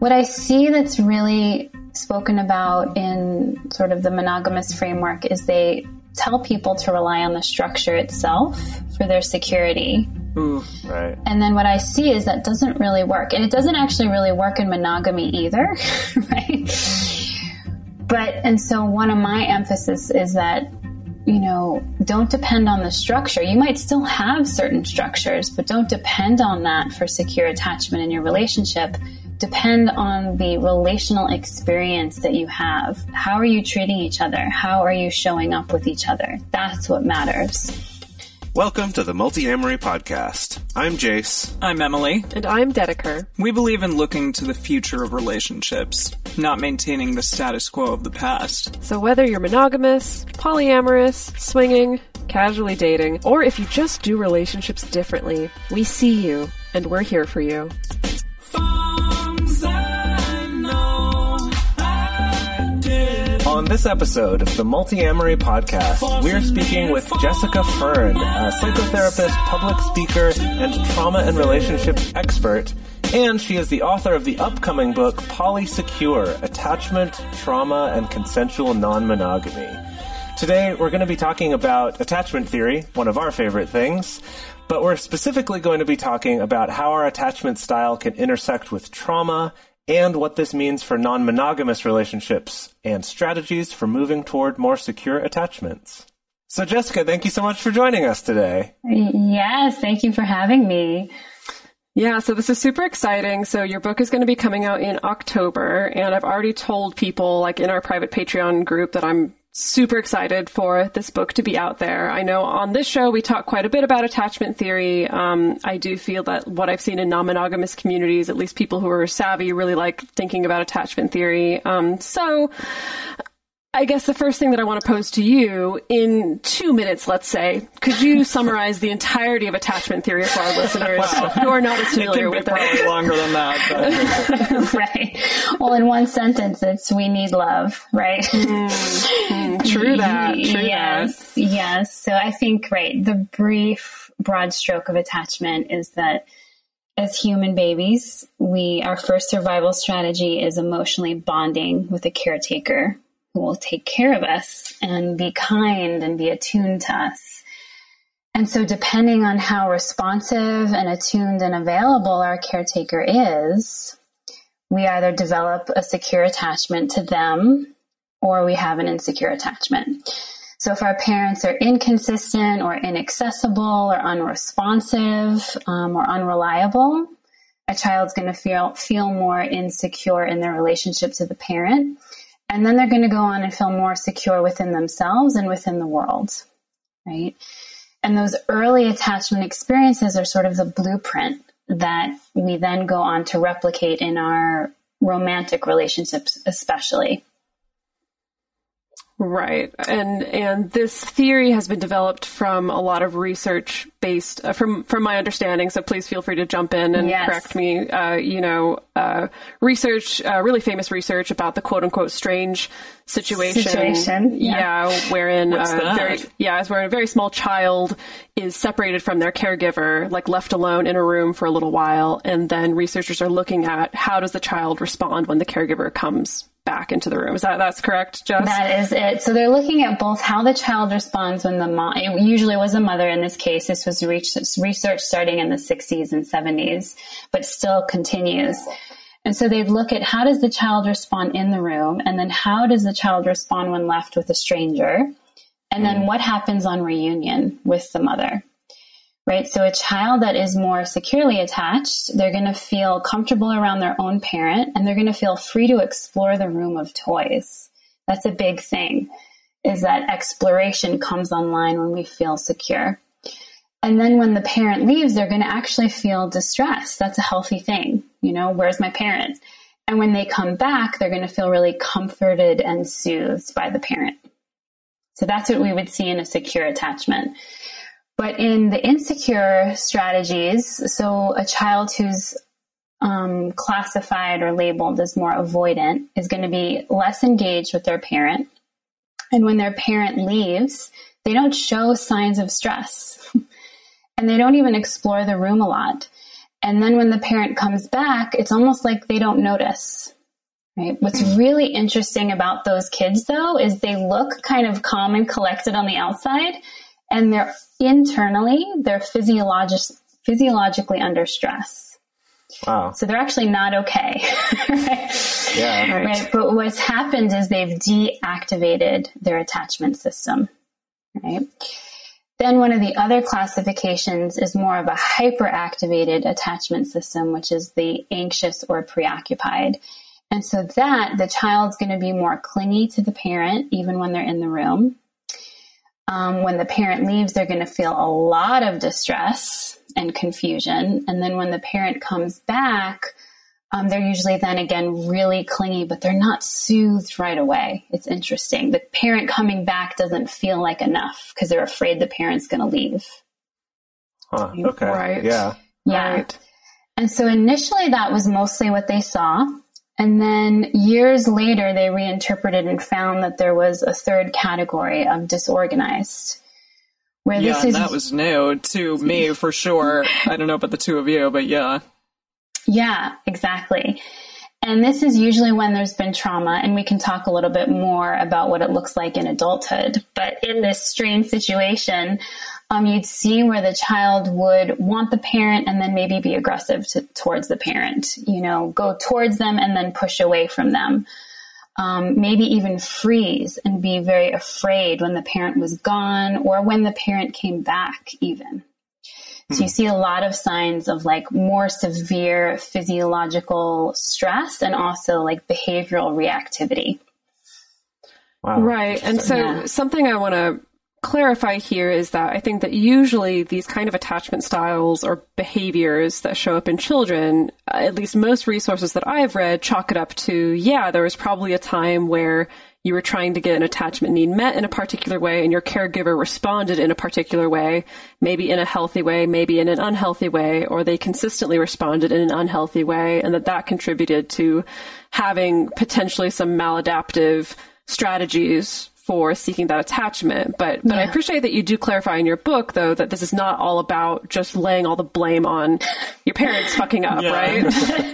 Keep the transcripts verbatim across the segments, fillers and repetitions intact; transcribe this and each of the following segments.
What I see that's really spoken about in sort of the monogamous framework is they tell people to rely on the structure itself for their security. Ooh, right. And then what I see is that doesn't really work. And it doesn't actually really work in monogamy either, right? But, and so one of my emphasis is that, you know, don't depend on the structure. You might still have certain structures, but don't depend on that for secure attachment in your relationship. Depend on the relational experience that you have. How are you treating each other? How are you showing up with each other? That's what matters. Welcome to the Multi-Amory Podcast. I'm Jace. I'm Emily. And I'm Dedeker. We believe in looking to the future of relationships, not maintaining the status quo of the past. So whether you're monogamous, polyamorous, swinging, casually dating, or if you just do relationships differently, we see you, and we're here for you. On this episode of the Multi-Amory Podcast, we're speaking with Jessica Fern, a psychotherapist, public speaker, and trauma and relationships expert, and she is the author of the upcoming book, Polysecure: Attachment, Trauma, and Consensual Non-Monogamy. Today, we're going to be talking about attachment theory, one of our favorite things, but we're specifically going to be talking about how our attachment style can intersect with trauma and what this means for non-monogamous relationships and strategies for moving toward more secure attachments. So, Jessica, thank you so much for joining us today. Yes, thank you for having me. Yeah, so this is super exciting. So your book is going to be coming out in October, and I've already told people, like in our private Patreon group, that I'm super excited for this book to be out there. I know on this show we talk quite a bit about attachment theory. Um, I do feel that what I've seen in non-monogamous communities, at least people who are savvy, really like thinking about attachment theory. Um, so I guess the first thing that I want to pose to you, in two minutes, let's say, could you summarize the entirety of attachment theory for our listeners who are not as familiar with it? It can be probably longer than that. But... Right. Well, in one sentence, it's we need love, right? Mm, true that. True yes. that. Yes. So I think, right, the brief, broad stroke of attachment is that as human babies, we our first survival strategy is emotionally bonding with a caretaker who will take care of us and be kind and be attuned to us. And so depending on how responsive and attuned and available our caretaker is, we either develop a secure attachment to them or we have an insecure attachment. So if our parents are inconsistent or inaccessible or unresponsive um, or unreliable, a child's going to feel feel more insecure in their relationship to the parent. And then they're going to go on and feel more secure within themselves and within the world, right? And those early attachment experiences are sort of the blueprint that we then go on to replicate in our romantic relationships, especially. Right. And and this theory has been developed from a lot of research based, uh, from from my understanding, so please feel free to jump in and yes. correct me, uh, you know, uh, research, uh, really famous research about the quote-unquote strange situation. Situation, yeah. yeah wherein, What's uh, that? very, yeah, it's where a very small child is separated from their caregiver, like left alone in a room for a little while, and then researchers are looking at how does the child respond when the caregiver comes back into the room. Is that, that's correct, Jess? That is it. So they're looking at both how the child responds when the mom, it usually was a mother in this case. This was research starting in the sixties and seventies, but still continues. And so they'd look at how does the child respond in the room, and then how does the child respond when left with a stranger, and then what happens on reunion with the mother. Right. So a child that is more securely attached, they're going to feel comfortable around their own parent, and they're going to feel free to explore the room of toys. That's a big thing, is that exploration comes online when we feel secure. And then when the parent leaves, they're going to actually feel distressed. That's a healthy thing. You know, where's my parent? And when they come back, they're going to feel really comforted and soothed by the parent. So that's what we would see in a secure attachment. But in the insecure strategies, so a child who's um, classified or labeled as more avoidant is going to be less engaged with their parent. And when their parent leaves, they don't show signs of stress. And they don't even explore the room a lot. And then when the parent comes back, it's almost like they don't notice. Right? What's really interesting about those kids, though, is they look kind of calm and collected on the outside, and they're internally, they're physiologis- physiologically under stress. Wow. So they're actually not okay. Right? Yeah. Right. Right. But what's happened is they've deactivated their attachment system. Right. Then one of the other classifications is more of a hyperactivated attachment system, which is the anxious or preoccupied. And so that the child's going to be more clingy to the parent, even when they're in the room. Um, when the parent leaves, they're going to feel a lot of distress and confusion. And then when the parent comes back, um, they're usually then again really clingy, but they're not soothed right away. It's interesting. The parent coming back doesn't feel like enough because they're afraid the parent's going to leave. Huh. Okay. Right. Yeah. Yeah. Right. And so initially that was mostly what they saw. And then years later, they reinterpreted and found that there was a third category of disorganized. Where Yeah, this is, that was new to me for sure. I don't know about the two of you, but yeah. Yeah, exactly. And this is usually when there's been trauma, and we can talk a little bit more about what it looks like in adulthood. But in this strange situation, um, you'd see where the child would want the parent and then maybe be aggressive to, towards the parent, you know, go towards them and then push away from them. Um, maybe even freeze and be very afraid when the parent was gone or when the parent came back even. So you see a lot of signs of like more severe physiological stress and also like behavioral reactivity. Wow. Right. And so Yeah. something I want to clarify here is that I think that usually these kind of attachment styles or behaviors that show up in children, uh, at least most resources that I've read, chalk it up to, yeah, there was probably a time where you were trying to get an attachment need met in a particular way and your caregiver responded in a particular way, maybe in a healthy way, maybe in an unhealthy way, or they consistently responded in an unhealthy way, and that that contributed to having potentially some maladaptive strategies for seeking that attachment. But but I Yeah. appreciate that you do clarify in your book, though, that this is not all about just laying all the blame on your parents fucking up, Yeah. right?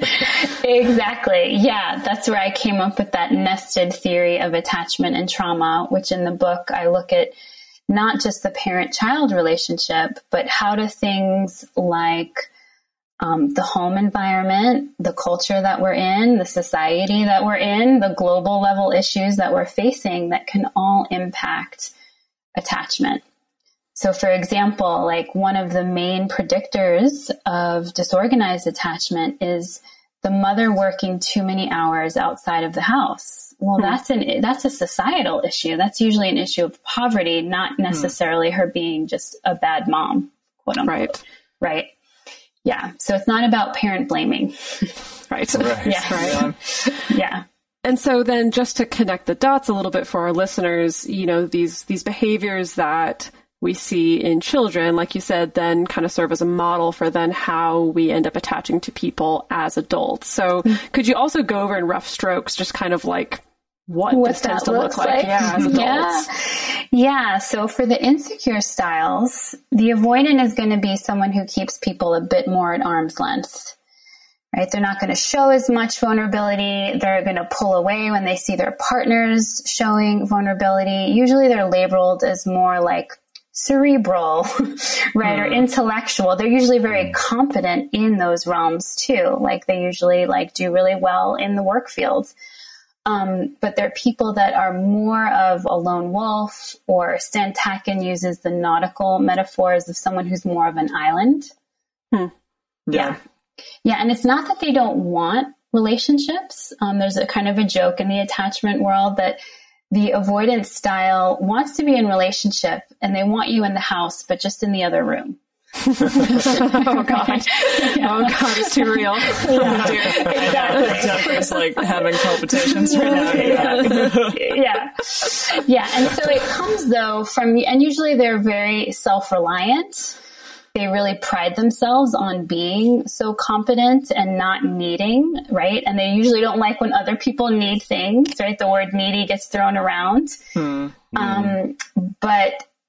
Exactly. Yeah, that's where I came up with that nested theory of attachment and trauma, which in the book I look at not just the parent-child relationship, but how do things like um, the home environment, the culture that we're in, the society that we're in, the global level issues that we're facing that can all impact attachment. So for example, like one of the main predictors of disorganized attachment is the mother working too many hours outside of the house. Well, hmm. that's an, that's a societal issue. That's usually an issue of poverty, not necessarily hmm. her being just a bad mom, quote unquote. Right. Right. Yeah. So it's not about parent blaming. Right. Right. Yes. Right. Yeah. And so then just to connect the dots a little bit for our listeners, you know, these, these behaviors that we see in children, like you said, then kind of serve as a model for then how we end up attaching to people as adults. So mm-hmm. could you also go over in rough strokes, just kind of like what, what this tends to looks look like, like. Yeah, as adults? Yeah. yeah. So for the insecure styles, the avoidant is going to be someone who keeps people a bit more at arm's length. Right? They're not going to show as much vulnerability. They're going to pull away when they see their partners showing vulnerability. Usually they're labeled as more like cerebral, right? Mm. Or intellectual. They're usually very competent in those realms too. Like they usually like do really well in the work field. Um, but they're people that are more of a lone wolf, or Stan Tatkin uses the nautical metaphors of someone who's more of an island. Hmm. Yeah. Yeah. And it's not that they don't want relationships. Um, there's a kind of a joke in the attachment world that the avoidance style wants to be in relationship and they want you in the house, but just in the other room. Oh God. Yeah. Oh God, it's too real. Yeah, exactly. It's like having palpitations right now. Yeah. yeah. Yeah. And so it comes though from, and usually they're very self-reliant. They really pride themselves on being so competent and not needing, right? And they usually don't like when other people need things, right? The word needy gets thrown around. Hmm. Um, but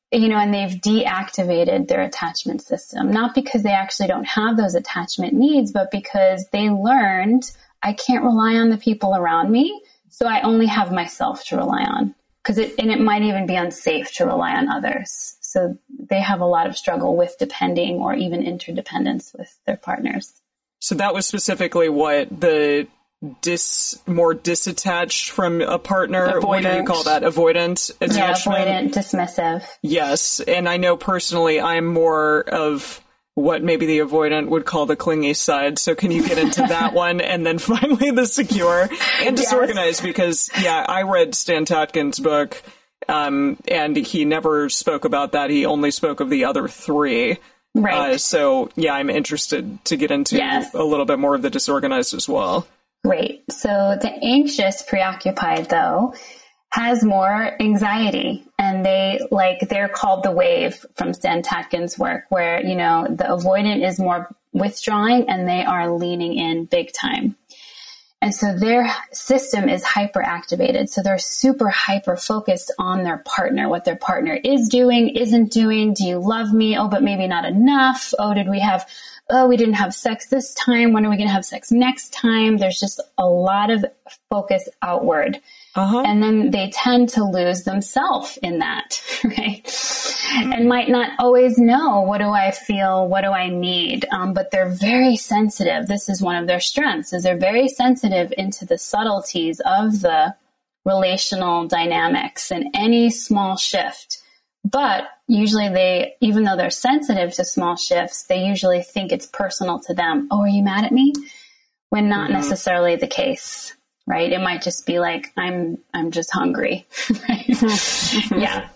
you know, and they've deactivated their attachment system, not because they actually don't have those attachment needs, but because they learned I can't rely on the people around me. So I only have myself to rely on, because it, and it might even be unsafe to rely on others. So they have a lot of struggle with depending or even interdependence with their partners. So that was specifically what the dis more disattached from a partner. Avoidant. What do you call that? Avoidant attachment? Yeah, avoidant, dismissive. Yes. And I know personally I'm more of what maybe the avoidant would call the clingy side. So can you get into that one? And then finally the secure and disorganized, yes. Because yeah, I read Stan Tatkin's book, um, and he never spoke about that. He only spoke of the other three. Right. Uh, so yeah, I'm interested to get into yes. a little bit more of the disorganized as well. Great. So the anxious preoccupied, though, has more anxiety, and they like they're called the wave from Stan Tatkin's work, where, you know, the avoidant is more withdrawing and they are leaning in big time. And so their system is hyperactivated. So they're super hyper focused on their partner, what their partner is doing, isn't doing. Do you love me? Oh, but maybe not enough. Oh, did we have, oh, we didn't have sex this time. When are we going to have sex next time? There's just a lot of focus outward. Uh-huh. And then they tend to lose themselves in that, right? Mm-hmm. And might not always know, what do I feel? What do I need? Um, but they're very sensitive. This is one of their strengths, is they're very sensitive into the subtleties of the relational dynamics and any small shift. But usually they, even though they're sensitive to small shifts, they usually think it's personal to them. Oh, are you mad at me? When not mm-hmm. necessarily the case. Right? It might just be like, I'm, I'm just hungry. Right? Yeah.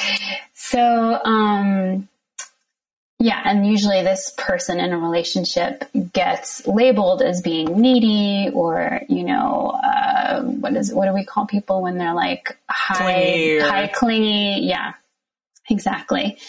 So, um, yeah. And usually this person in a relationship gets labeled as being needy, or, you know, uh, what is, what do we call people when they're like high, clingy. high clingy? Yeah, exactly.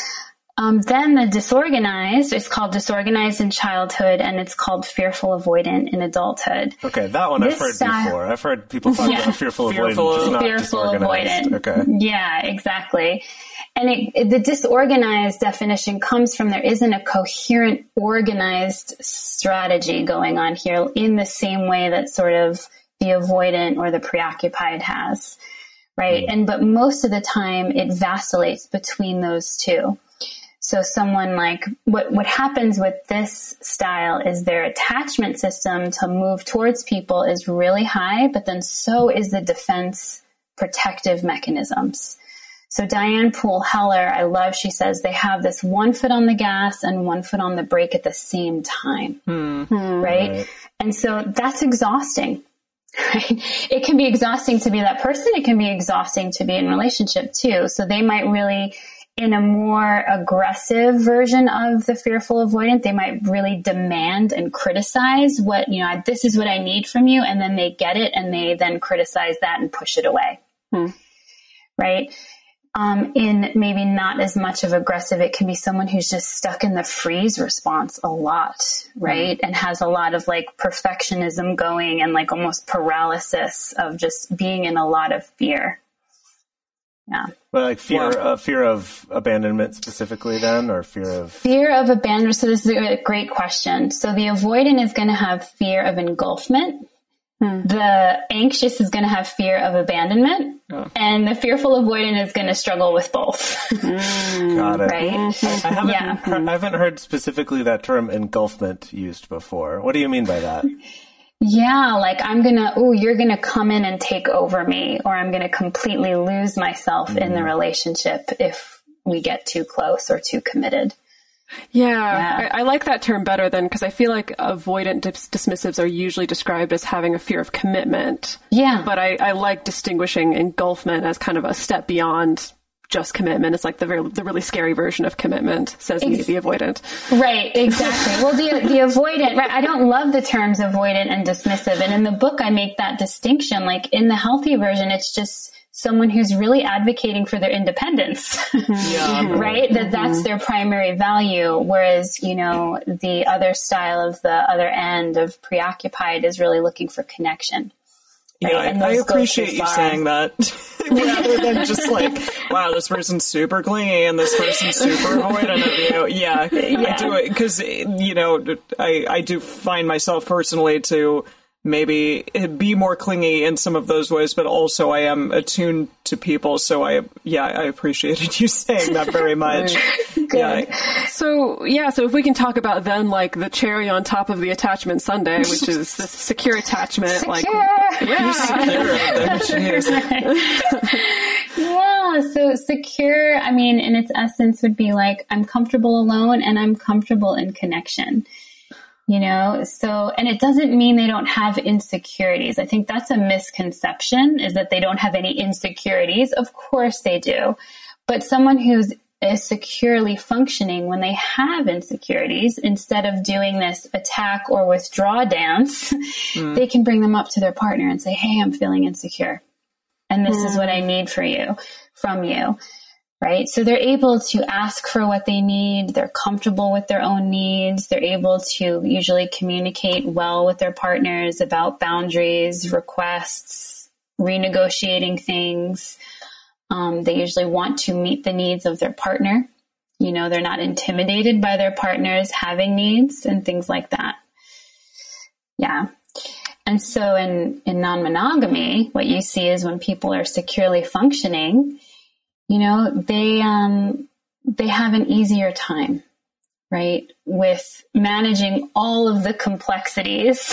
Um, then the disorganized, it's called disorganized in childhood, and it's called fearful avoidant in adulthood. Okay, that one this I've heard style, before. I've heard people talk yeah. about fearful, fearful avoidant, just not fearful disorganized. Avoidant. Okay. Yeah, exactly. And it, it, the disorganized definition comes from there isn't a coherent, organized strategy going on here in the same way that sort of the avoidant or the preoccupied has, right? Mm. And but most of the time it vacillates between those two. So someone like, what, what happens with this style is their attachment system to move towards people is really high, but then so is the defense protective mechanisms. So Diane Poole Heller, I love, she says they have this one foot on the gas and one foot on the brake at the same time, mm-hmm. right? right? And so that's exhausting, right? It can be exhausting to be that person. It can be exhausting to be in a relationship too. So they might really, in a more aggressive version of the fearful avoidant, they might really demand and criticize what, you know, this is what I need from you. And then they get it and they then criticize that and push it away. Hmm. Right. Um, in maybe not as much of aggressive, it can be someone who's just stuck in the freeze response a lot. Right. Hmm. And has a lot of like perfectionism going and like almost paralysis of just being in a lot of fear. Yeah. Well, like fear, yeah. uh, fear of abandonment specifically then, or fear of... Fear of abandonment. So this is a great question. So the avoidant is going to have fear of engulfment. Hmm. The anxious is going to have fear of abandonment. Oh. And the fearful avoidant is going to struggle with both. Mm. Got it. Right? Mm-hmm. I, haven't yeah. heard, I haven't heard specifically that term engulfment used before. What do you mean by that? Yeah, like I'm going to, oh, you're going to come in and take over me, or I'm going to completely lose myself mm. in the relationship if we get too close or too committed. Yeah, yeah. I, I like that term better than, because I feel like avoidant dis- dismissives are usually described as having a fear of commitment. Yeah. But I, I like distinguishing engulfment as kind of a step beyond just commitment. It's like the very, the really scary version of commitment, says Ex- me, the avoidant. Right, exactly. Well, the the avoidant, right, I don't love the terms avoidant and dismissive. And in the book, I make that distinction. Like in the healthy version, it's just someone who's really advocating for their independence, yeah. right? That that's their primary value. Whereas, you know, the other style of the other end of preoccupied is really looking for connection. Right? Yeah, And I, I those go appreciate too you far. saying that. Rather than just like, wow, this person's super clingy and this person's super avoidant of you. Yeah, Yeah. I do it because, you know, I, I do find myself personally to maybe be more clingy in some of those ways, but also I am attuned to people. So I, yeah, I appreciated you saying that very much. Good. Yeah. So, yeah, so if we can talk about then, like, the cherry on top of the attachment sundae, which is this secure attachment. Like, yeah. Yeah, so secure, I mean, in its essence would be like, I'm comfortable alone and I'm comfortable in connection. You know, so, and it doesn't mean they don't have insecurities. I think that's a misconception, is that they don't have any insecurities. Of course they do. But someone who's is securely functioning, when they have insecurities, instead of doing this attack or withdraw dance, mm. they can bring them up to their partner and say, hey, I'm feeling insecure. And this mm. is what I need for you, from you. Right? So they're able to ask for what they need. They're comfortable with their own needs. They're able to usually communicate well with their partners about boundaries, requests, renegotiating things. Um, they usually want to meet the needs of their partner. You know, they're not intimidated by their partners having needs and things like that. Yeah. And so in, in non-monogamy, what you see is when people are securely functioning, you know, they, um, they have an easier time, right? With managing all of the complexities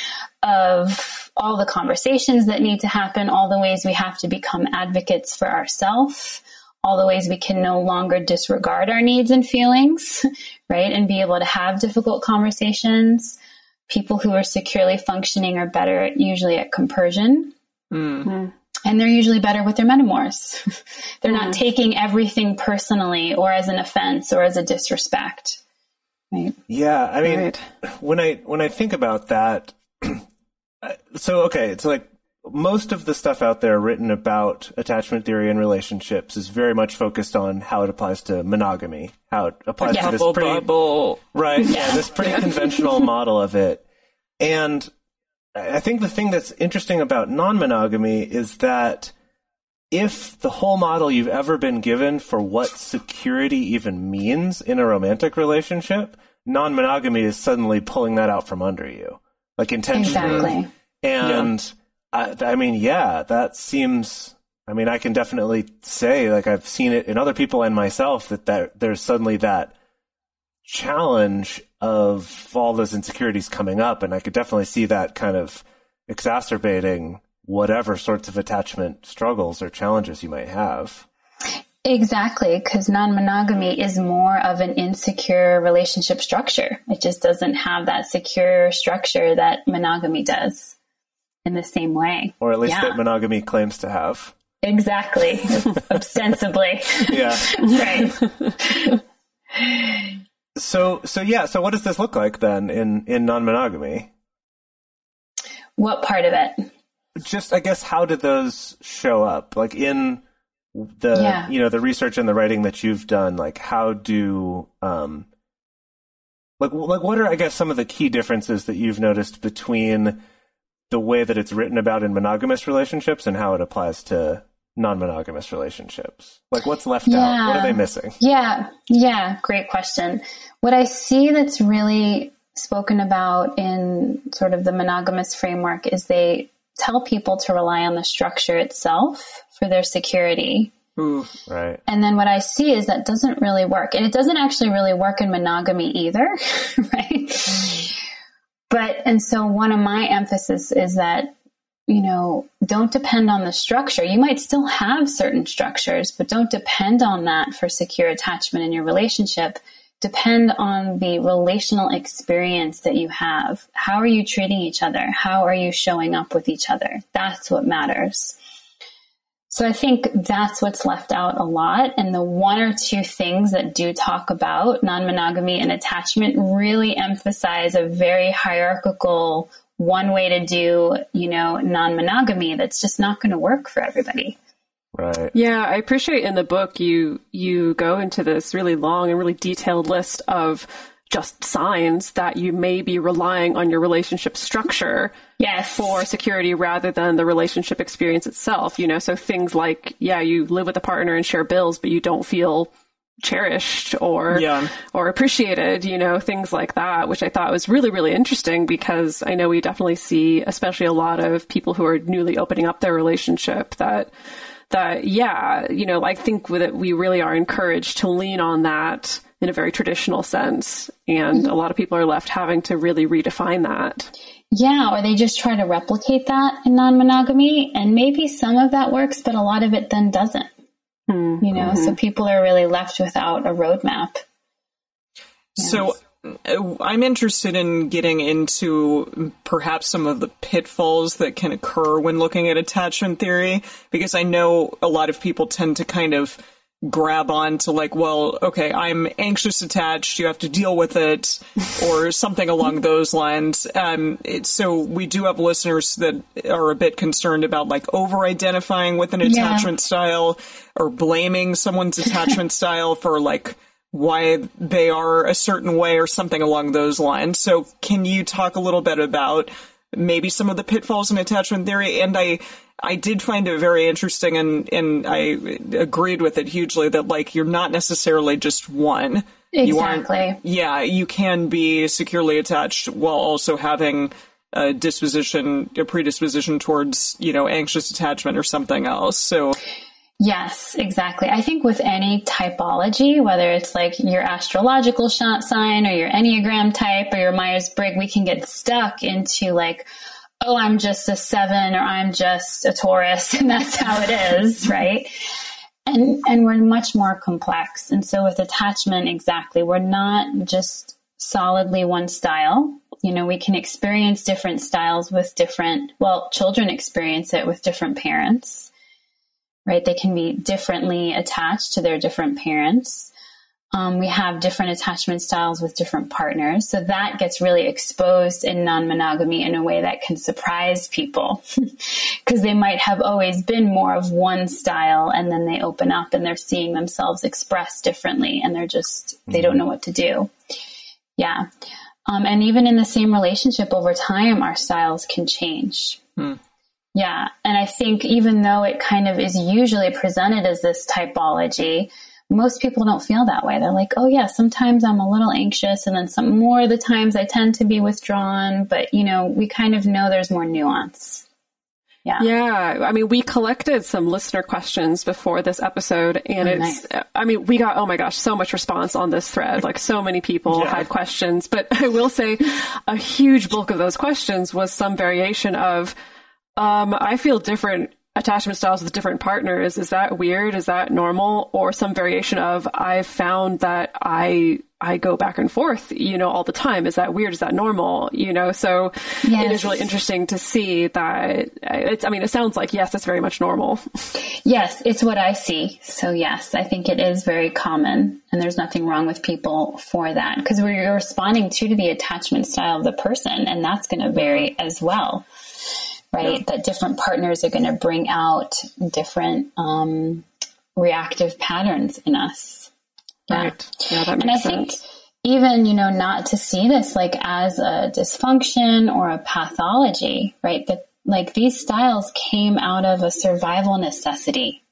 of all the conversations that need to happen, all the ways we have to become advocates for ourselves, all the ways we can no longer disregard our needs and feelings, right? And be able to have difficult conversations. People who are securely functioning are better at, usually at compersion. Mm-hmm. And they're usually better with their metamors. They're mm. not taking everything personally or as an offense or as a disrespect. Right? Yeah, I mean, right. when I when I think about that, so okay, it's like most of the stuff out there written about attachment theory and relationships is very much focused on how it applies to monogamy, how it applies yeah. to this bubble, pretty bubble. right, yeah. yeah, this pretty conventional model of it, and I think the thing that's interesting about non-monogamy is that if the whole model you've ever been given for what security even means in a romantic relationship, non-monogamy is suddenly pulling that out from under you, like intentionally. Exactly. And yeah. I, I mean, yeah, that seems, I mean, I can definitely say, like, I've seen it in other people and myself, that, that there's suddenly that challenge of all those insecurities coming up, and I could definitely see that kind of exacerbating whatever sorts of attachment struggles or challenges you might have. Exactly, because non-monogamy is more of an insecure relationship structure. It just doesn't have that secure structure that monogamy does in the same way. Or at least yeah. that monogamy claims to have. Exactly, ostensibly. Yeah. Right. So, so yeah, so what does this look like then in, in non-monogamy? What part of it? Just, I guess, how did those show up? Like in the, yeah. you know, the research and the writing that you've done, like how do, um, like, like what are, I guess, some of the key differences that you've noticed between the way that it's written about in monogamous relationships and how it applies to non-monogamous relationships? Like what's left yeah. out? What are they missing? Yeah. Yeah. Great question. What I see that's really spoken about in sort of the monogamous framework is they tell people to rely on the structure itself for their security. Ooh, right. And then what I see is that doesn't really work. And it doesn't actually really work in monogamy either. Right. But, and so one of my emphasis is that, you know, don't depend on the structure. You might still have certain structures, but don't depend on that for secure attachment in your relationship. Depend on the relational experience that you have. How are you treating each other? How are you showing up with each other? That's what matters. So I think that's what's left out a lot. And the one or two things that do talk about non-monogamy and attachment really emphasize a very hierarchical one way to do, you know, non-monogamy that's just not going to work for everybody. Right. Yeah, I appreciate in the book you you go into this really long and really detailed list of just signs that you may be relying on your relationship structure yes. for security rather than the relationship experience itself. You know, so things like, yeah, you live with a partner and share bills, but you don't feel cherished or yeah. or appreciated, you know, things like that, which I thought was really, really interesting, because I know we definitely see, especially a lot of people who are newly opening up their relationship, that that, yeah, you know, I think with it, we really are encouraged to lean on that in a very traditional sense. And a lot of people are left having to really redefine that. Yeah, or they just try to replicate that in non-monogamy. And maybe some of that works, but a lot of it then doesn't. Mm-hmm. You know, so people are really left without a roadmap. Yes. So I'm interested in getting into perhaps some of the pitfalls that can occur when looking at attachment theory, because I know a lot of people tend to kind of grab on to like, well, okay, I'm anxious attached, you have to deal with it, or something along those lines. Um, it, so we do have listeners that are a bit concerned about like over-identifying with an attachment yeah. style, or blaming someone's attachment style for like why they are a certain way or something along those lines. So can you talk a little bit about maybe some of the pitfalls in attachment theory? And I I did find it very interesting, and, and I agreed with it hugely, that like you're not necessarily just one. Exactly. You yeah, you can be securely attached while also having a disposition, a predisposition towards, you know, anxious attachment or something else. So yes, exactly. I think with any typology, whether it's like your astrological sign or your Enneagram type or your Myers-Briggs, we can get stuck into like, oh, I'm just a seven, or I'm just a Taurus, and that's how it is, right? And and we're much more complex. And so with attachment, exactly, we're not just solidly one style. You know, we can experience different styles with different, well, children experience it with different parents, right? They can be differently attached to their different parents. Um, we have different attachment styles with different partners. So that gets really exposed in non-monogamy in a way that can surprise people, because they might have always been more of one style, and then they open up and they're seeing themselves expressed differently, and they're just, they don't know what to do. Yeah. Um, and even in the same relationship over time, our styles can change. Hmm. Yeah. And I think even though it kind of is usually presented as this typology, most people don't feel that way. They're like, oh yeah, sometimes I'm a little anxious, and then some more of the times I tend to be withdrawn, but you know, we kind of know there's more nuance. Yeah. Yeah. I mean, we collected some listener questions before this episode, and oh, it's, nice. I mean, we got, oh my gosh, so much response on this thread. Like so many people yeah. had questions, but I will say a huge bulk of those questions was some variation of, um, I feel different attachment styles with different partners. Is that weird? Is that normal? Or some variation of, I've found that I, I go back and forth, you know, all the time. Is that weird? Is that normal? You know, so yes. It is really interesting to see that it's, I mean, it sounds like, yes, it's very much normal. Yes, it's what I see. So yes, I think it is very common, and there's nothing wrong with people for that, because we're responding to, to the attachment style of the person, and that's going to vary as well. Right. Yeah. That different partners are going to bring out different um, reactive patterns in us. Yeah. Right. Yeah, that makes and I sense. think even, you know, not to see this like as a dysfunction or a pathology, right? But like these styles came out of a survival necessity.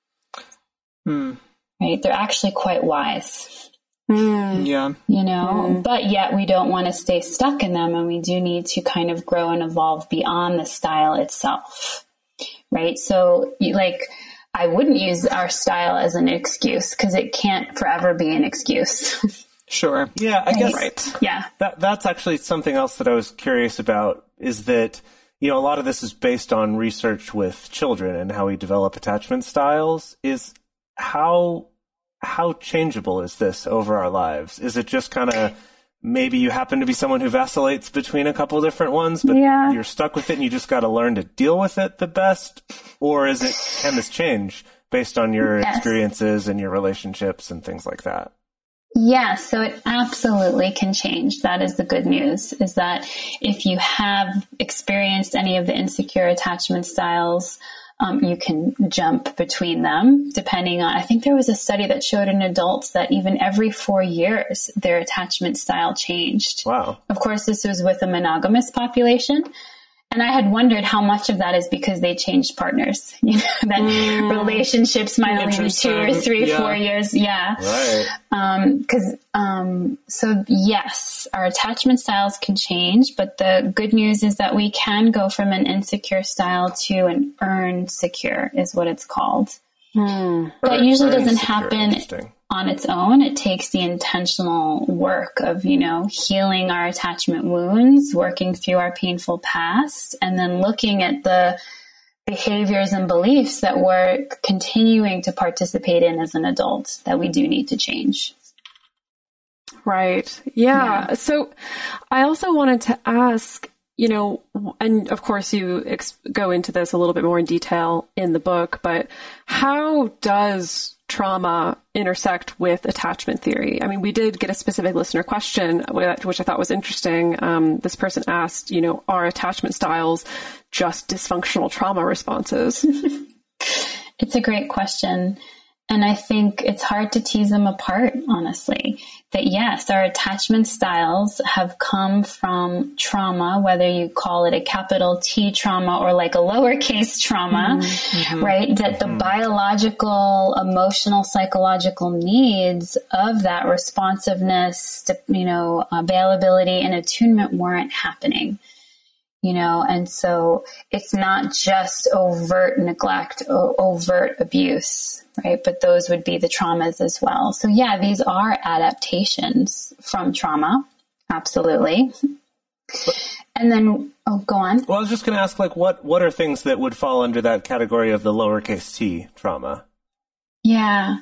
Hmm. Right. They're actually quite wise. Mm. Yeah. You know, mm. but yet we don't want to stay stuck in them, and we do need to kind of grow and evolve beyond the style itself. Right. So you, like, I wouldn't use our style as an excuse, because it can't forever be an excuse. Sure. Yeah, I right. guess right. Yeah. That, that's actually something else that I was curious about, is that, you know, a lot of this is based on research with children and how we develop attachment styles. Is how How changeable is this over our lives? Is it just kind of, maybe you happen to be someone who vacillates between a couple different ones, but yeah. you're stuck with it and you just got to learn to deal with it the best? Or is it, can this change based on your yes. experiences and your relationships and things like that? Yeah, so it absolutely can change. That is the good news, is that if you have experienced any of the insecure attachment styles, um, you can jump between them depending on, I think there was a study that showed in adults that even every four years, their attachment style changed. Wow. Of course, this was with a monogamous population. And I had wondered how much of that is because they changed partners, you know, that mm. relationships might only be two or three, yeah. four years. Yeah. Right. Um, cause, um, so yes, our attachment styles can change, but the good news is that we can go from an insecure style to an earned secure is what it's called. Hmm. That usually doesn't happen on its own. It takes the intentional work of, you know, healing our attachment wounds, working through our painful past, and then looking at the behaviors and beliefs that we're continuing to participate in as an adult that we do need to change. Right. Yeah. yeah. So I also wanted to ask, you know, and of course you ex- go into this a little bit more in detail in the book, but how does trauma intersect with attachment theory? I mean, we did get a specific listener question, which I thought was interesting. Um, this person asked, you know, are attachment styles just dysfunctional trauma responses? It's a great question. And I think it's hard to tease them apart, honestly. That yes, our attachment styles have come from trauma, whether you call it a capital T trauma or like a lowercase trauma, mm-hmm. right? That mm-hmm. the biological, emotional, psychological needs of that responsiveness, you know, availability and attunement weren't happening. You know, and so it's not just overt neglect, o- overt abuse, right? But those would be the traumas as well. So yeah, these are adaptations from trauma. Absolutely. And then, oh, go on. Well, I was just going to ask, like, what, what are things that would fall under that category of the lowercase t trauma? Yeah.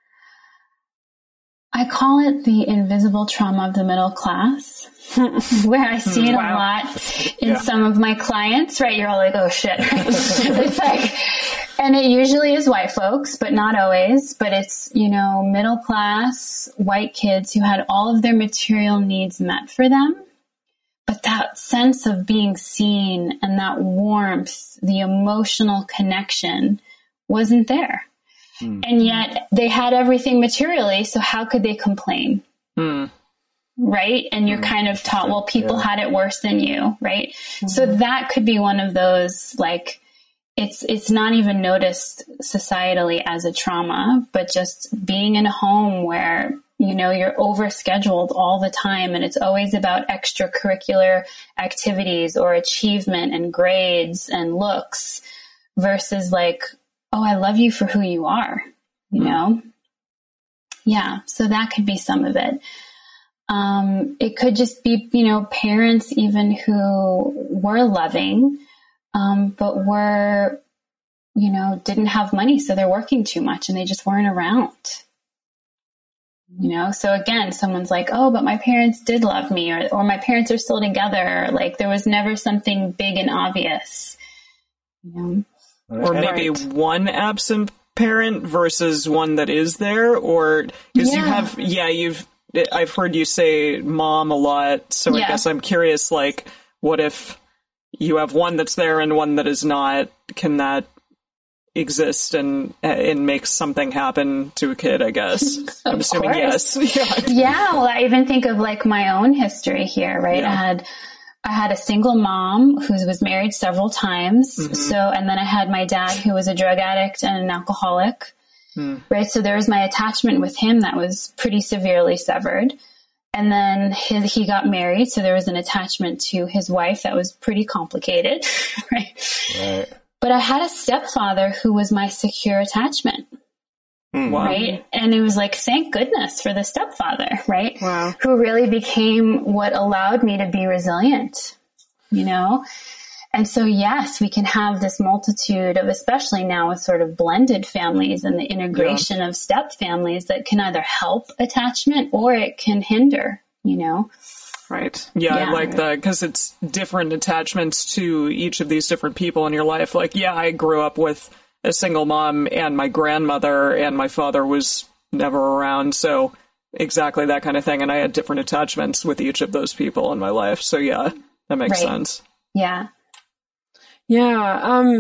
I call it the invisible trauma of the middle class, where I see it wow. a lot in yeah. some of my clients, right? You're all like, oh shit. It's like, and it usually is white folks, but not always, but it's, you know, middle class white kids who had all of their material needs met for them. But that sense of being seen and that warmth, the emotional connection wasn't there. Mm. And yet they had everything materially. So how could they complain? Mm. Right. And you're mm. kind of taught, well, people yeah. had it worse than you. Right. Mm. So that could be one of those, like, it's, it's not even noticed societally as a trauma, but just being in a home where, you know, you're overscheduled all the time and it's always about extracurricular activities or achievement and grades and looks versus like, oh, I love you for who you are, you mm. know? Yeah. So that could be some of it. Um, it could just be, you know, parents even who were loving, um, but were, you know, didn't have money. So they're working too much and they just weren't around, you know? So again, someone's like, oh, but my parents did love me, or, or my parents are still together. Like there was never something big and obvious, you know? Or maybe right. one absent parent versus one that is there, or because yeah. you have, yeah, you've, I've heard you say mom a lot. So yeah. I guess I'm curious, like, what if you have one that's there and one that is not? Can that exist and and make something happen to a kid, I guess? I'm assuming yes. yeah. yeah. Well, I even think of like my own history here, right? Yeah. I had I had a single mom who was married several times. Mm-hmm. So, and then I had my dad who was a drug addict and an alcoholic, mm. right? So there was my attachment with him that was pretty severely severed. And then his, he got married. So there was an attachment to his wife that was pretty complicated, right? Right. But I had a stepfather who was my secure attachment. Wow. Right. And it was like, thank goodness for the stepfather, right? Wow. Who really became what allowed me to be resilient, you know? And so, yes, we can have this multitude of, especially now with sort of blended families and the integration yeah. of step families that can either help attachment or it can hinder, you know? Right. Yeah, yeah. I like that because it's different attachments to each of these different people in your life. Like, yeah, I grew up with a single mom and my grandmother, and my father was never around. So exactly that kind of thing. And I had different attachments with each of those people in my life. So yeah, that makes right. sense. Yeah. Yeah. Um,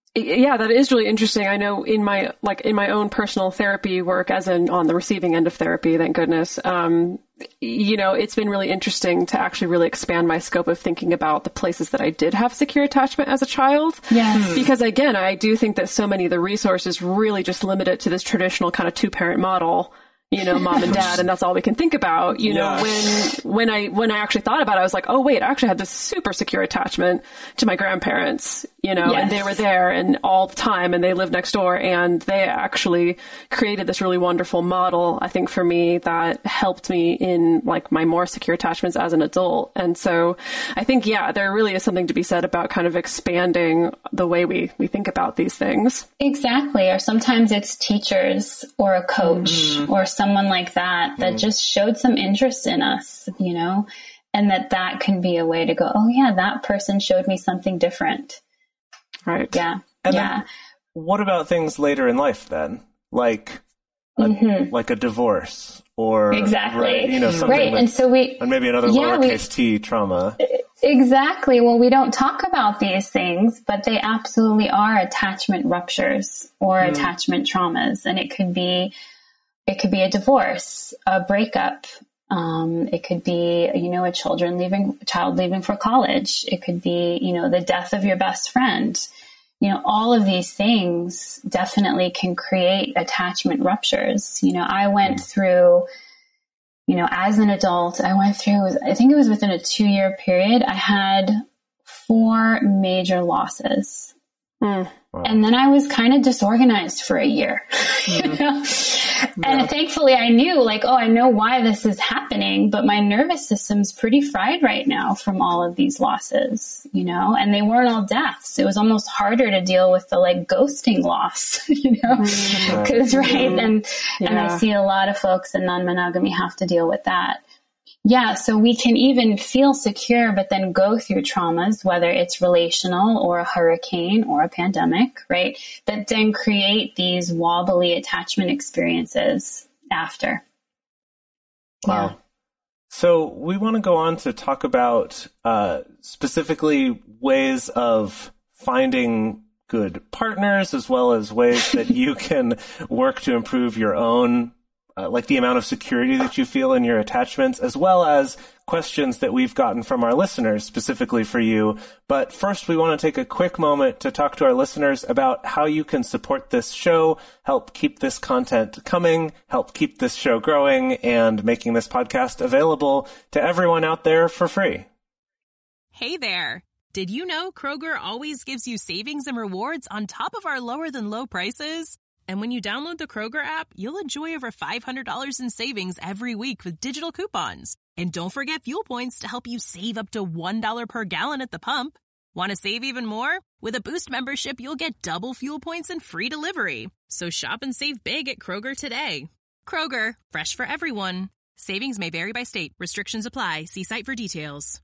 Yeah, that is really interesting. I know in my, like in my own personal therapy work, as in on the receiving end of therapy, thank goodness, um, you know, it's been really interesting to actually really expand my scope of thinking about the places that I did have secure attachment as a child. Yes. Because again, I do think that so many of the resources really just limit it to this traditional kind of two-parent model, you know, mom and dad, and that's all we can think about. You know, Yeah. when, when I, when I actually thought about it, I was like, oh wait, I actually had this super secure attachment to my grandparents, you know, Yes. and they were there and all the time and they lived next door and they actually created this really wonderful model, I think for me, that helped me in like my more secure attachments as an adult. And so I think, yeah, there really is something to be said about kind of expanding the way we, we think about these things. Exactly. Or sometimes it's teachers or a coach Mm-hmm. or someone like that that Mm-hmm. just showed some interest in us, you know, and that that can be a way to go, oh yeah, that person showed me something different. Right. Yeah. And yeah. then what about things later in life then? Like a, Mhm. like a divorce or Exactly. right, you know, something Right. with- And so we, and maybe another Yeah, we- lowercase t trauma. exactly. Well, we don't talk about these things, but they absolutely are attachment ruptures or attachment traumas. And it could be, it could be a divorce, a breakup. Um, it could be, you know, a children leaving, child leaving for college. It could be, you know, the death of your best friend. You know, all of these things definitely can create attachment ruptures. You know, I went through, you know, as an adult, I went through, I think it was within a two year period, I had four major losses. Mm. And then I was kind of disorganized for a year. you know? And thankfully I knew like, oh, I know why this is happening, but my nervous system's pretty fried right now from all of these losses, you know, and they weren't all deaths. It was almost harder to deal with the like ghosting loss, you know, because right. And, and Yeah. I see a lot of folks in non-monogamy have to deal with that. Yeah, so we can even feel secure, but then go through traumas, whether it's relational or a hurricane or a pandemic, right? That then create these wobbly attachment experiences after. Wow. Yeah. So we want to go on to talk about uh, specifically ways of finding good partners, as well as ways that you can work to improve your own Uh, like the amount of security that you feel in your attachments, as well as questions that we've gotten from our listeners specifically for you. But first, we want to take a quick moment to talk to our listeners about how you can support this show, help keep this content coming, help keep this show growing, and making this podcast available to everyone out there for free. Hey there. Did you know Kroger always gives you savings and rewards on top of our lower than low prices? And when you download the Kroger app, you'll enjoy over five hundred dollars in savings every week with digital coupons. And don't forget fuel points to help you save up to one dollar per gallon at the pump. Want to save even more? With a Boost membership, you'll get double fuel points and free delivery. So shop and save big at Kroger today. Kroger, fresh for everyone. Savings may vary by state. Restrictions apply. See site for details.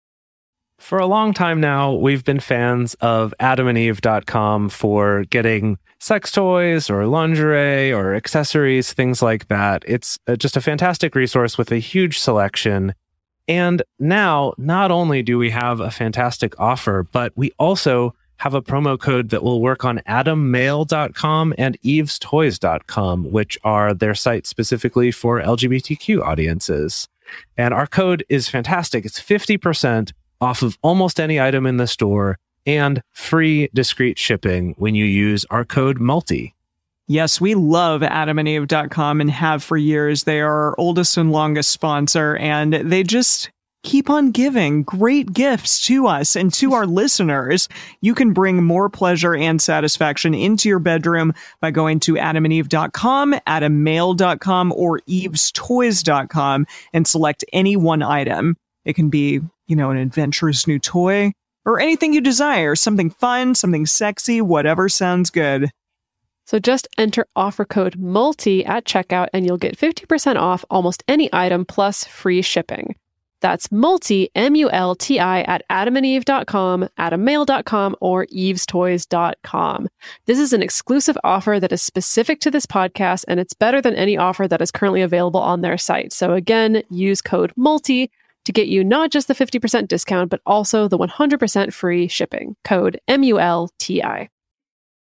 For a long time now, we've been fans of adam and eve dot com for getting sex toys or lingerie or accessories, things like that. It's just a fantastic resource with a huge selection. And now, not only do we have a fantastic offer, but we also have a promo code that will work on adam mail dot com and eves toys dot com, which are their sites specifically for L G B T Q audiences. And our code is fantastic. It's fifty percent off of almost any item in the store and free discreet shipping when you use our code MULTI. Yes, we love adam and eve dot com and have for years. They are our oldest and longest sponsor, and they just keep on giving great gifts to us and to our listeners. You can bring more pleasure and satisfaction into your bedroom by going to adam and eve dot com, adam mail dot com, or eves toys dot com and select any one item. It can be, you know, an adventurous new toy or anything you desire, something fun, something sexy, whatever sounds good. So just enter offer code MULTI at checkout and you'll get fifty percent off almost any item plus free shipping. That's MULTI, M U L T I, at adam and eve dot com, adam mail dot com, or eves toys dot com. This is an exclusive offer that is specific to this podcast, and it's better than any offer that is currently available on their site. So again, use code MULTI to get you not just the fifty percent discount, but also the one hundred percent free shipping. Code M U L T I.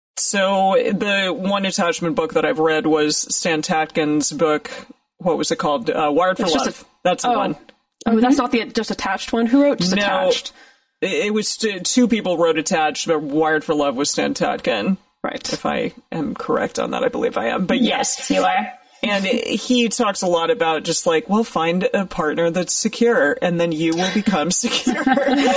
So the one attachment book that I've read was Stan Tatkin's book. What was it called? Uh, Wired for It's just Love. a- That's the oh. one. Oh, that's not the just attached one. Who wrote just No. attached? It it was t- two people wrote Attached, but Wired for Love was Stan Tatkin. Right. If I am correct on that, I believe I am. But yes. Yes, you are. And he talks a lot about just like, well, find a partner that's secure and then you will become secure. um,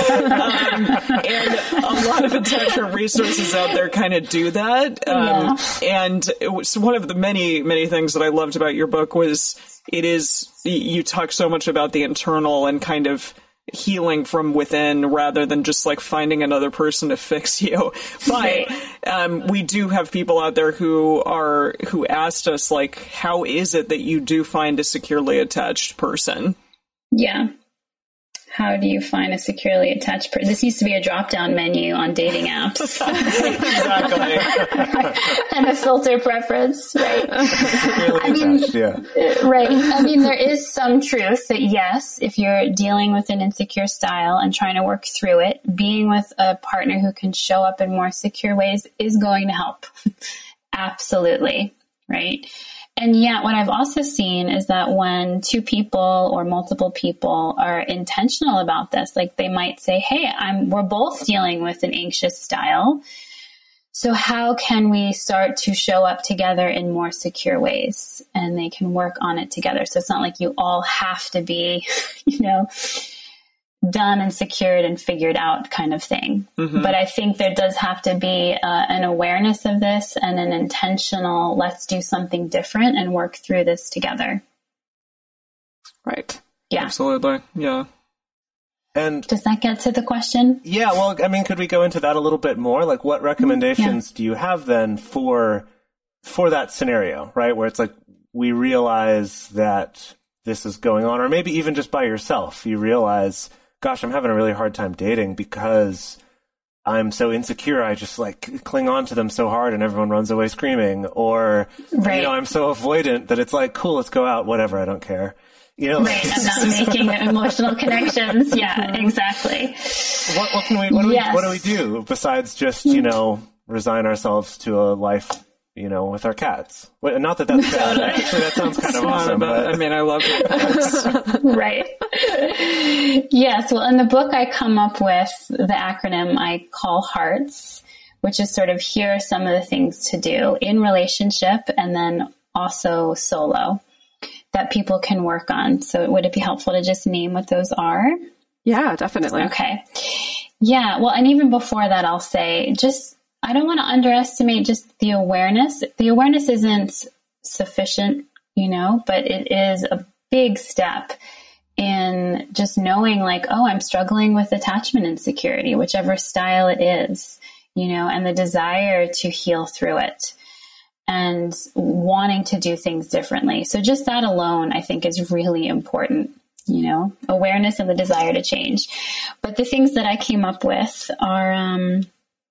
and a lot of attachment resources out there kind of do that. Um, yeah. And it was one of the many, many things that I loved about your book was it is, you talk so much about the internal and kind of healing from within rather than just like finding another person to fix you. But um, we do have people out there who are who asked us like, how is it that you do find a securely attached person? Yeah. How do you find a securely attached person? This used to be a drop-down menu on dating apps. Exactly. And a filter preference, right? Securely I mean, attached, yeah. Right. I mean, there is some truth that yes, if you're dealing with an insecure style and trying to work through it, being with a partner who can show up in more secure ways is going to help. Absolutely. Right. And yet what I've also seen is that when two people or multiple people are intentional about this, like they might say, hey, I'm, we're both dealing with an anxious style. So how can we start to show up together in more secure ways? And they can work on it together. So it's not like you all have to be, you know, done and secured and figured out kind of thing. Mm-hmm. But I think there does have to be uh, an awareness of this and an intentional, let's do something different and work through this together. Right. Yeah. Absolutely. Yeah. And does that get to the question? Yeah. Well, I mean, could we go into that a little bit more? Like what recommendations yeah. do you have then for, for that scenario, right? Where it's like, we realize that this is going on, or maybe even just by yourself, you realize, gosh, I'm having a really hard time dating because I'm so insecure. I just like cling on to them so hard and everyone runs away screaming. Or, right. you know, I'm so avoidant that it's like, cool, let's go out, whatever, I don't care. You know, right. I'm not making emotional connections. Yeah, exactly. What, what can we, what do yes. we, what do we do besides just, you know, resign ourselves to a life, you know, with our cats? Well, not that that's bad. Actually, that sounds kind of awesome. But I mean, I love it. Right. Yes. Well, in the book, I come up with the acronym I call HEARTS, which is sort of here are some of the things to do in relationship and then also solo that people can work on. So would it be helpful to just name what those are? Yeah, definitely. Okay. Yeah. Well, and even before that, I'll say just, I don't want to underestimate just the awareness. The awareness isn't sufficient, you know, but it is a big step in just knowing like, oh, I'm struggling with attachment insecurity, whichever style it is, you know, and the desire to heal through it and wanting to do things differently. So just that alone, I think, is really important, you know, awareness and the desire to change. But the things that I came up with are, um,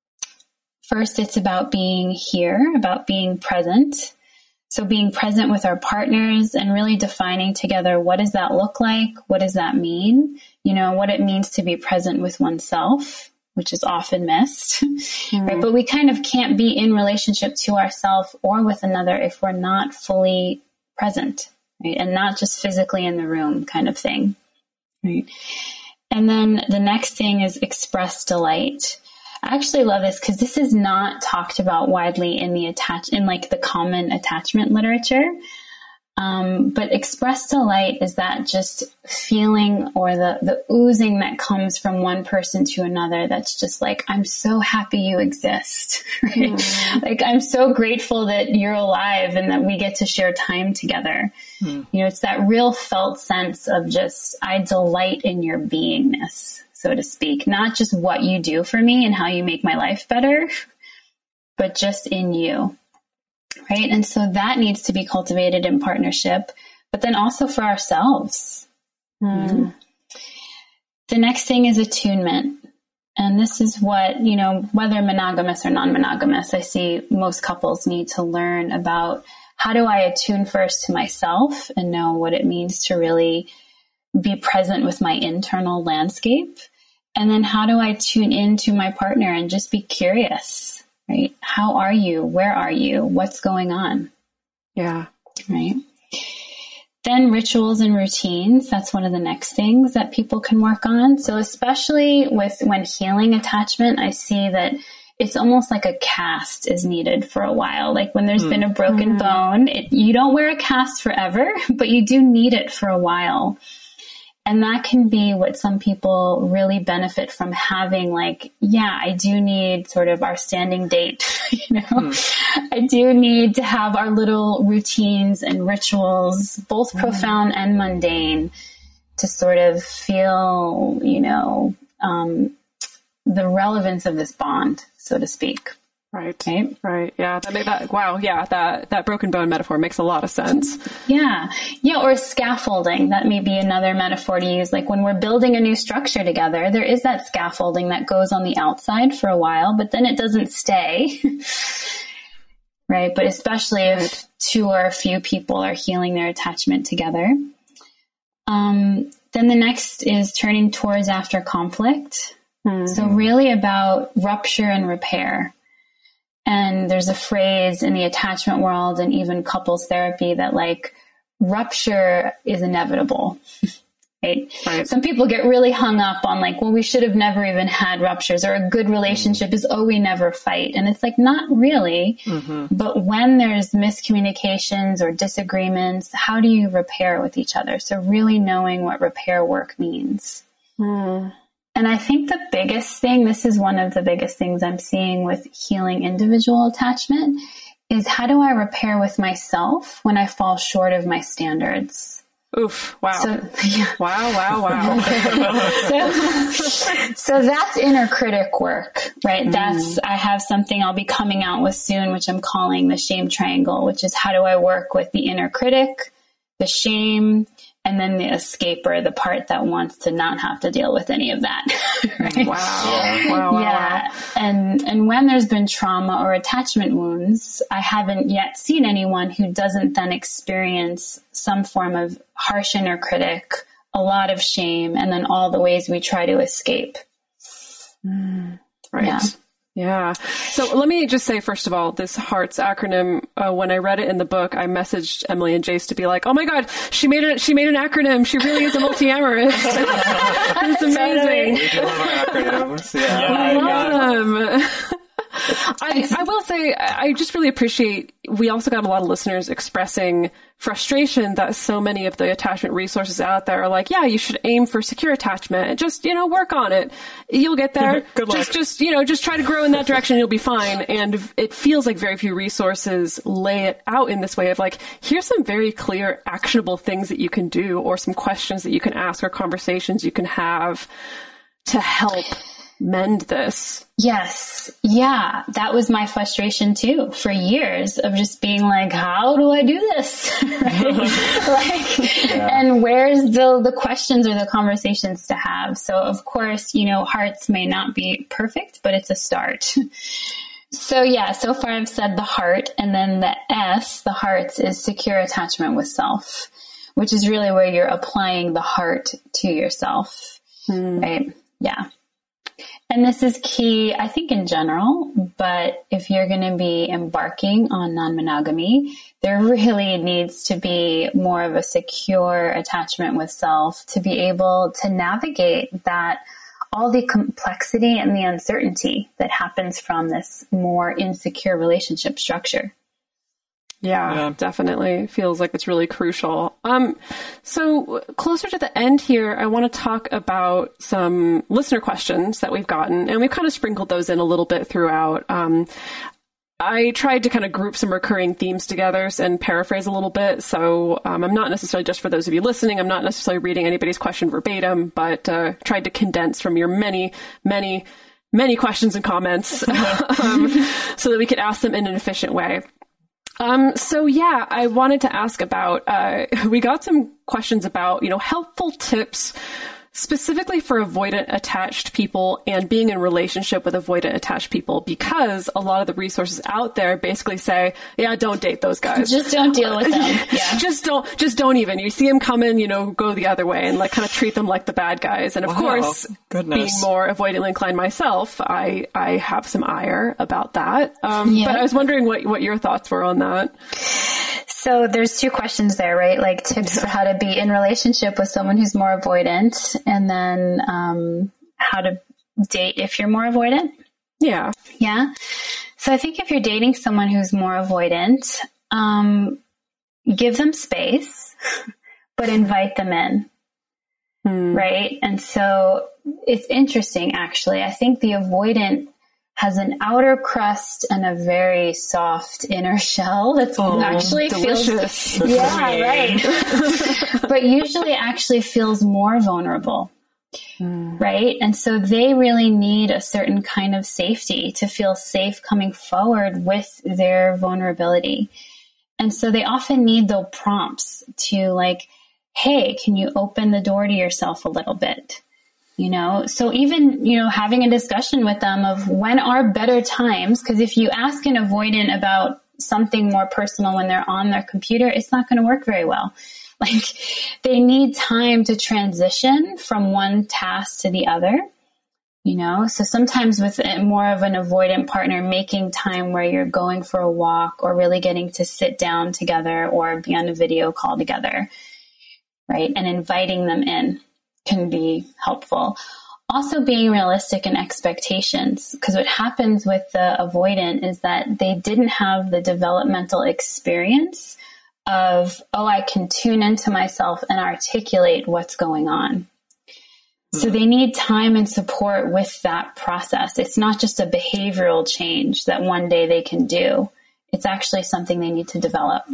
first, it's about being here, about being present. So being present with our partners and really defining together, what does that look like? What does that mean? You know, what it means to be present with oneself, which is often missed, mm-hmm. right? But we kind of can't be in relationship to ourselves or with another if we're not fully present, right? And not just physically in the room kind of thing, right? And then the next thing is express delight. I actually love this because this is not talked about widely in the attach in like the common attachment literature. Um, but express delight is that just feeling or the, the oozing that comes from one person to another. That's just like, I'm so happy you exist, right? Mm. Like, I'm so grateful that you're alive and that we get to share time together. Mm. You know, it's that real felt sense of just, I delight in your beingness, so to speak, not just what you do for me and how you make my life better, but just in you. Right. And so that needs to be cultivated in partnership, but then also for ourselves. Mm. The next thing is attunement. And this is what, you know, whether monogamous or non-monogamous, I see most couples need to learn about how do I attune first to myself and know what it means to really be present with my internal landscape. And then how do I tune into my partner and just be curious? right? How are you? Where are you? What's going on? Yeah. Right. Then rituals and routines. That's one of the next things that people can work on. So especially with when healing attachment, I see that it's almost like a cast is needed for a while. Like when there's mm. been a broken mm. bone, it, you don't wear a cast forever, but you do need it for a while. And that can be what some people really benefit from having, like, yeah, I do need sort of our standing date, you know, mm. I do need to have our little routines and rituals, both mm. profound and mundane, to sort of feel, you know, um, the relevance of this bond, so to speak. Right. Right. Right. Yeah. That made that, wow. Yeah. That, that broken bone metaphor makes a lot of sense. Yeah. Yeah. Or scaffolding. That may be another metaphor to use. Like when we're building a new structure together, there is that scaffolding that goes on the outside for a while, but then it doesn't stay. Right. But especially if two or a few people are healing their attachment together. Um, then the next is turning towards after conflict. Mm-hmm. So really about rupture and repair. And there's a phrase in the attachment world and even couples therapy that like rupture is inevitable, right? right? Some people get really hung up on like, well, we should have never even had ruptures, or a good relationship is, oh, we never fight. And it's like, not really. Mm-hmm. But when there's miscommunications or disagreements, how do you repair with each other? So really knowing what repair work means. Mm. And I think the biggest thing, this is one of the biggest things I'm seeing with healing individual attachment, is how do I repair with myself when I fall short of my standards? Oof. Wow. So, yeah. Wow, wow, wow. so, so that's inner critic work, right? Mm. That's, I have something I'll be coming out with soon, which I'm calling the shame triangle, which is how do I work with the inner critic, the shame, and then the escaper, the part that wants to not have to deal with any of that. Right? Wow. Wow, wow. Yeah. Wow. And, and when there's been trauma or attachment wounds, I haven't yet seen anyone who doesn't then experience some form of harsh inner critic, a lot of shame, and then all the ways we try to escape. Mm, right. Yeah. Yeah. So let me just say, first of all, this HEARTS acronym, uh, when I read it in the book, I messaged Emily and Jace to be like, oh my God, she made it, she made an acronym. She really is a multi-amorist. It's amazing. We do love our acronyms. Yeah. yeah I love them. I, I will say, I just really appreciate, we also got a lot of listeners expressing frustration that so many of the attachment resources out there are like, yeah, you should aim for secure attachment and just, you know, work on it. You'll get there. Good luck. Just, just, you know, just try to grow in that direction. You'll be fine. And it feels like very few resources lay it out in this way of like, here's some very clear, actionable things that you can do, or some questions that you can ask, or conversations you can have to help mend this. Yes. Yeah. That was my frustration too, for years, of just being like, how do I do this? Right? like, yeah. And where's the, the questions or the conversations to have? So of course, you know, HEARTS may not be perfect, but it's a start. So yeah, so far I've said the heart, and then the S, the HEARTS, is secure attachment with self, which is really where you're applying the heart to yourself. Hmm. Right? Yeah. And this is key, I think, in general, but if you're going to be embarking on non-monogamy, there really needs to be more of a secure attachment with self to be able to navigate that, all the complexity and the uncertainty that happens from this more insecure relationship structure. Yeah, yeah, definitely. Feels like it's really crucial. Um, so closer to the end here, I want to talk about some listener questions that we've gotten, and we've kind of sprinkled those in a little bit throughout. Um, I tried to kind of group some recurring themes together and paraphrase a little bit. So um, I'm not necessarily, just for those of you listening, I'm not necessarily reading anybody's question verbatim, but uh, tried to condense from your many, many, many questions and comments um, so that we could ask them in an efficient way. Um, so yeah, I wanted to ask about, uh, we got some questions about, you know, helpful tips specifically for avoidant attached people and being in relationship with avoidant attached people, because a lot of the resources out there basically say, yeah, don't date those guys. Just don't deal with them. Yeah. just don't, just don't even. You see them coming, you know, go the other way and like kind of treat them like the bad guys. And of Wow, course, goodness. being more avoidantly inclined myself, I, I have some ire about that. Um, Yeah. but I was wondering what, what your thoughts were on that. So there's two questions there, right? Like tips for how to be in relationship with someone who's more avoidant, and then um, how to date if you're more avoidant. Yeah. Yeah. So I think if you're dating someone who's more avoidant, um, give them space, but invite them in. Hmm. Right. And so it's interesting, actually. I think the avoidant has an outer crust and a very soft inner shell that's Oh, actually delicious. feels, yeah, right. But usually actually feels more vulnerable. Hmm. Right. And so they really need a certain kind of safety to feel safe coming forward with their vulnerability. And so they often need those prompts to like, hey, can you open the door to yourself a little bit? You know, so even, you know, having a discussion with them of when are better times, because if you ask an avoidant about something more personal when they're on their computer, it's not going to work very well. Like they need time to transition from one task to the other, you know, so sometimes with more of an avoidant partner, making time where you're going for a walk or really getting to sit down together or be on a video call together, right? And inviting them in can be helpful. Also being realistic in expectations, because what happens with the avoidant is that they didn't have the developmental experience of, oh, I can tune into myself and articulate what's going on. So they need time and support with that process. It's not just a behavioral change that one day they can do. It's actually something they need to develop.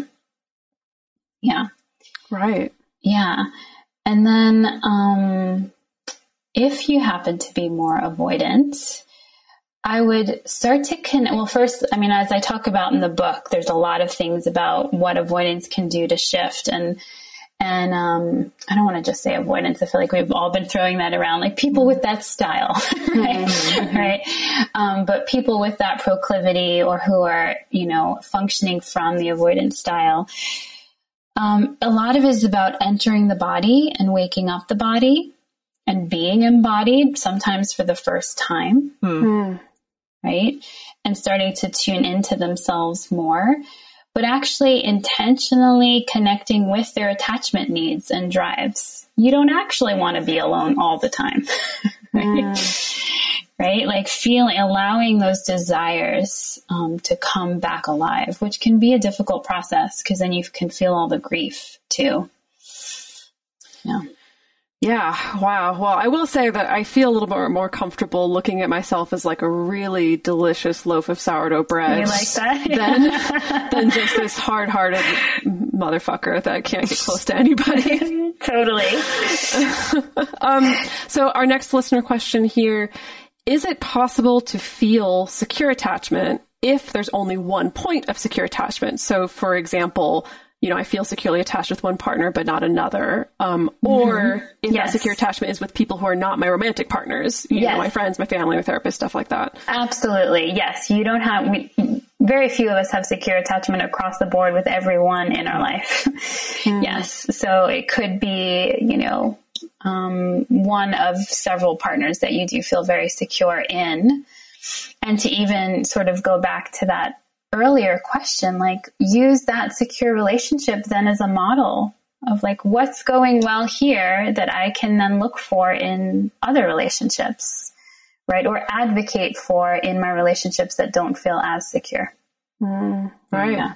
Yeah. Right. Yeah. And then um, if you happen to be more avoidant, I would start to connect. Well, first, I mean, as I talk about in the book, there's a lot of things about what avoidance can do to shift. And, and um, I don't want to just say avoidance. I feel like we've all been throwing that around, like people with that style, right? Mm-hmm. Right. Um, but people with that proclivity or who are, you know, functioning from the avoidance style. Um, a lot of it is about entering the body and waking up the body and being embodied, sometimes for the first time, Hmm. right? And starting to tune into themselves more, but actually intentionally connecting with their attachment needs and drives. You don't actually want to be alone all the time, right? Mm. Right? Like feeling, allowing those desires um, to come back alive, which can be a difficult process because then you can feel all the grief too. Yeah. Yeah. Wow. Well, I will say that I feel a little more, more comfortable looking at myself as like a really delicious loaf of sourdough bread. You like that? than, than just this hard-hearted motherfucker that can't get close to anybody. Totally. um, so our next listener question here, is it possible to feel secure attachment if there's only one point of secure attachment? So for example, you know, I feel securely attached with one partner, but not another. Um, or mm-hmm. if yes. that secure attachment is with people who are not my romantic partners, you yes. know, my friends, my family, my therapist, stuff like that. Absolutely. Yes. You don't have, we, very few of us have secure attachment across the board with everyone in our life. Mm. Yes. So it could be, you know, um, one of several partners that you do feel very secure in. And to even sort of go back to that earlier question, like use that secure relationship then as a model of like what's going well here that I can then look for in other relationships, right? Or advocate for in my relationships that don't feel as secure. Mm, right. Yeah.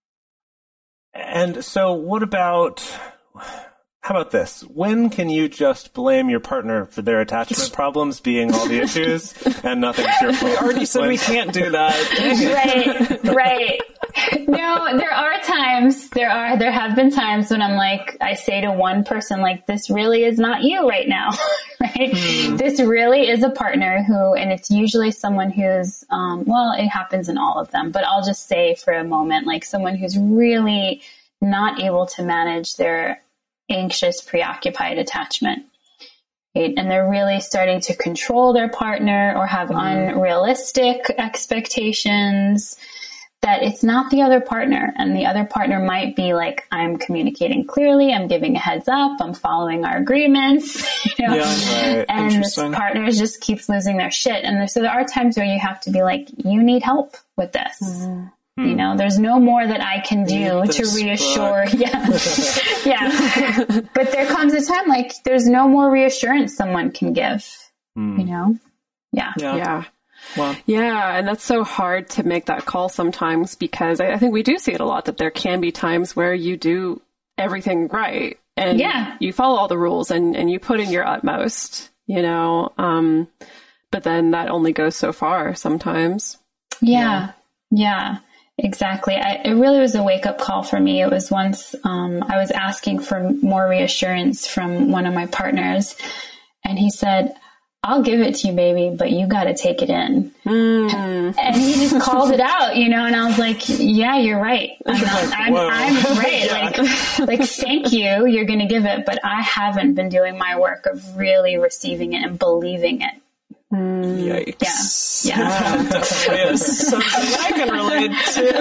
And so what about, how about this? When can you just blame your partner for their attachment problems being all the issues and nothing's your fault? We already said when... we can't do that. Right, right. No, there are times, there are, there have been times when I'm like, I say to one person, like, this really is not you right now, right? Hmm. This really is a partner who, and it's usually someone who's, um, well, it happens in all of them, but I'll just say for a moment, like someone who's really not able to manage their anxious, preoccupied attachment. and they're really starting to control their partner or have mm. unrealistic expectations, that it's not the other partner. And the other partner might be like, I'm communicating clearly, I'm giving a heads up, I'm following our agreements, you know, yeah, right. and this partner just keeps losing their shit. And so there are times where you have to be like, you need help with this. Mm. You know, there's no more that I can do to reassure. Book. Yeah. yeah. But there comes a time like there's no more reassurance someone can give, mm. you know? Yeah. Yeah. Yeah. Wow. Yeah. And that's so hard to make that call sometimes, because I, I think we do see it a lot, that there can be times where you do everything right and yeah. you follow all the rules and, and you put in your utmost, you know, um, but then that only goes so far sometimes. Yeah. Yeah. Exactly. I, it really was a wake-up call for me. It was once um, I was asking for more reassurance from one of my partners, and he said, I'll give it to you, baby, but you got to take it in. Mm. And he just called it out, you know, and I was like, yeah, you're right. I'm, not, I'm, I'm right. yeah. Like, like, thank you. You're going to give it, but I haven't been doing my work of really receiving it and believing it. Mm, Yikes. Yeah. Yeah. That definitely is something I can relate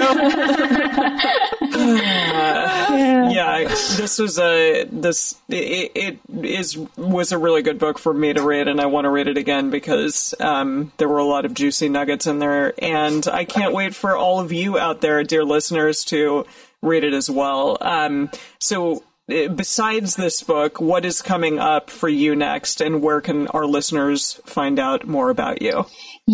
to. uh, yeah. yeah. This was a, this, it, it is, was a really good book for me to read, and I want to read it again because, um, there were a lot of juicy nuggets in there, and I can't wait for all of you out there, dear listeners, to read it as well. Um, so, besides this book, what is coming up for you next, and where can our listeners find out more about you?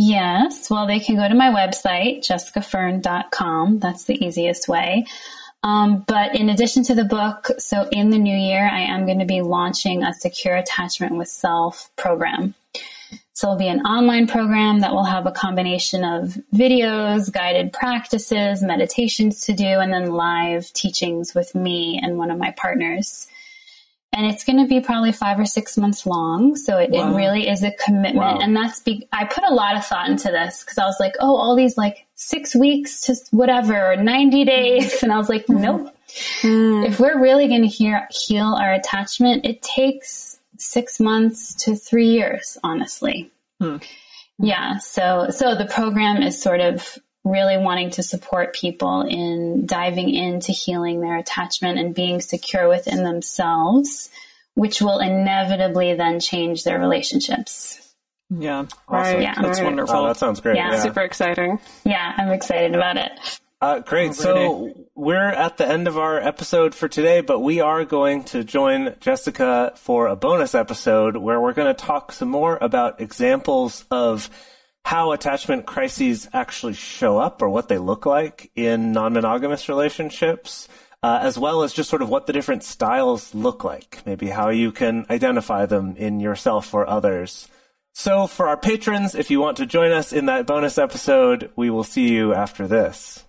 Yes, well, they can go to my website, jessica fern dot com. That's the easiest way. Um, but in addition to the book, so in the new year, I am going to be launching a Secure Attachment with Self program. So it'll be an online program that will have a combination of videos, guided practices, meditations to do, and then live teachings with me and one of my partners. And it's going to be probably five or six months long. So it, wow. it really is a commitment. Wow. And that's, be, I put a lot of thought into this because I was like, oh, all these like six weeks to whatever, ninety days. And I was like, nope. Mm. If we're really going to heal, heal our attachment, it takes six months to three years, honestly. Hmm. Yeah. So, so the program is sort of really wanting to support people in diving into healing their attachment and being secure within themselves, which will inevitably then change their relationships. Yeah. Awesome. Right. Yeah. That's wonderful. Oh, that sounds great. Yeah. yeah. Super exciting. Yeah. I'm excited about it. Uh, great. So we're at the end of our episode for today, but we are going to join Jessica for a bonus episode where we're going to talk some more about examples of how attachment crises actually show up or what they look like in non-monogamous relationships, uh, as well as just sort of what the different styles look like, maybe how you can identify them in yourself or others. So for our patrons, if you want to join us in that bonus episode, we will see you after this.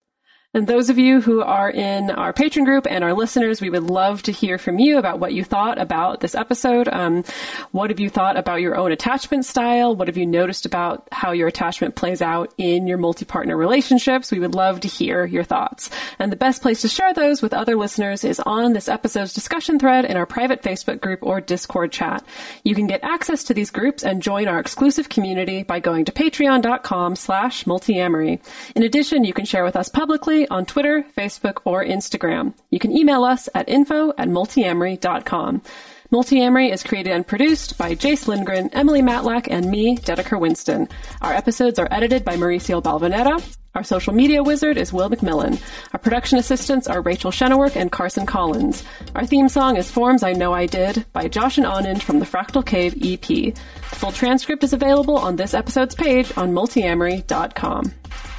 And those of you who are in our patron group and our listeners, we would love to hear from you about what you thought about this episode. Um, what have you thought about your own attachment style? What have you noticed about how your attachment plays out in your multi-partner relationships? We would love to hear your thoughts. And the best place to share those with other listeners is on this episode's discussion thread in our private Facebook group or Discord chat. You can get access to these groups and join our exclusive community by going to patreon.com slash multiamory. In addition, you can share with us publicly on Twitter, Facebook, or Instagram. You can email us at info at multiamory dot com. Multiamory is created and produced by Jace Lindgren, Emily Matlack, and me, Dedeker Winston. Our episodes are edited by Mauricio Balvanera. Our social media wizard is Will McMillan. Our production assistants are Rachel Shenowork and Carson Collins. Our theme song is Forms I Know I Did by Josh and Anand from the Fractal Cave E P. The full transcript is available on this episode's page on multiamory dot com.